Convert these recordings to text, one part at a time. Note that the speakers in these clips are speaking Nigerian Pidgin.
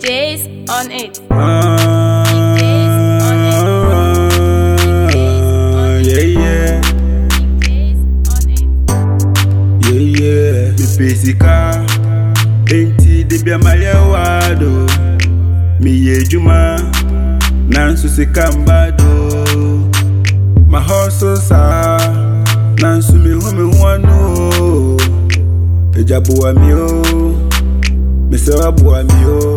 Days on it. Yeah. Me pesika, enti de bia malia wado. Mi ye juma, nansu se kambado. My hustle sa, nansu mi huano. Ejabu amio, me sewa bu amio.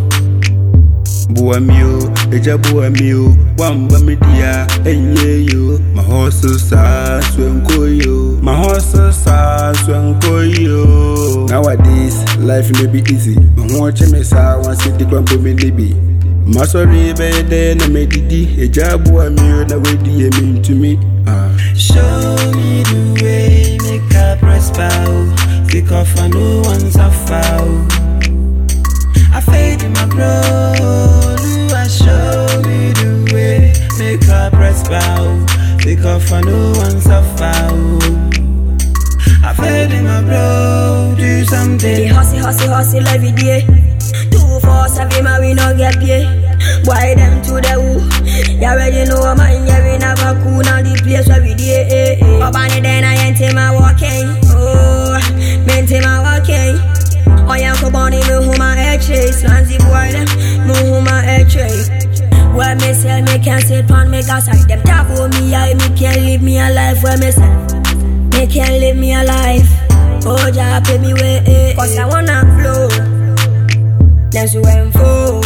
Buamio, ejabu amio, wamba media, enye yo. My hustle sa, swenko yo. My hustle sa, swenko yo. Nowadays, life may be easy. My watch me sa, one city crumble me libi. My sorry bede na me didi, ejabu amio na wedi mean to me. Show me the way, make a press bow. Pick off and no one's a foul. I fade in my bro. Show me the way, make a press bow. Pick off and no one's a foul. I fade in my bro. Do something. They hustle every day. 2-4-7 man we no get pay. Boy them to the woo. You already know man, yeah we never cool. Now the place where we day. Up on the den I ain't my walking. Oh, maintain my walking. Oh yeah, go bunny me who my head chase. Slanzy boy them, me who my head chase. Where me sell me can't sit on me gas. Them tap on me, I me can't live me a life. Where me sell, me can't live me a life. Oh ja pay me way, cause I wanna flow. That's who I'm for.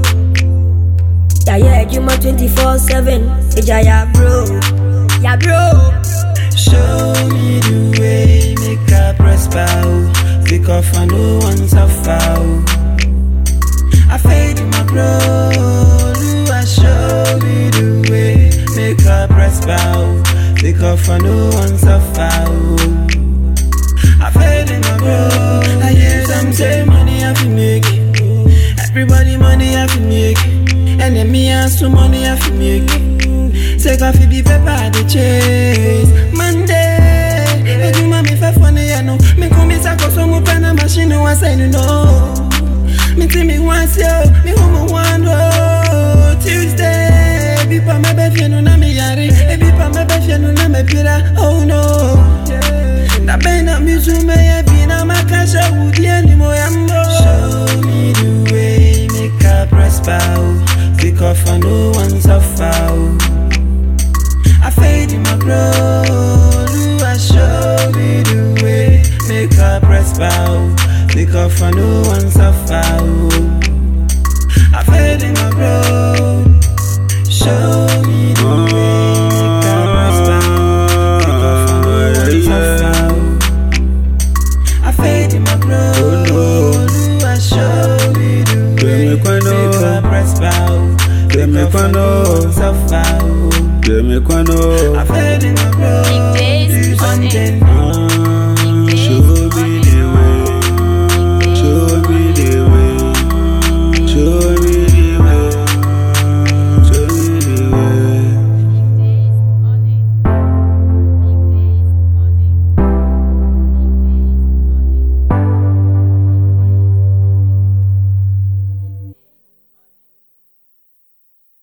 Yeah, you my 24/7. Yeah, bro. Yeah, bro. Show me the way, make a press bow. Pick off and no one's a foul. I fade in my bro. Show me the way, make a press bow. Pick off and no one's a foul. I fade in my bro. I hear some say money I can make. Everybody money I can make. And then me ask to money I can make. Say coffee be pepper the chase. Monday, I do mommy for funny I know. Me come in sako so mo pen a machine no I say no. Me see me once yo, me home one road. Tuesday, be pa me be no na me yari. E be pa me be no na me pira. Oh no. Na be na me zoom me e be na makasha woody ani mo yambo. Show me the way, make a press bow. Pick off and no one's a foul. I fade in my bro. Show me the way, make a press bow. Pick off and no one's a foul. I fade in my bro. Show me the way, make a press bow. Pick off and no one's a foul. I fade in my bro. Show me the way, make a press bow. Pick off and no one's a foul. I fade in my bro.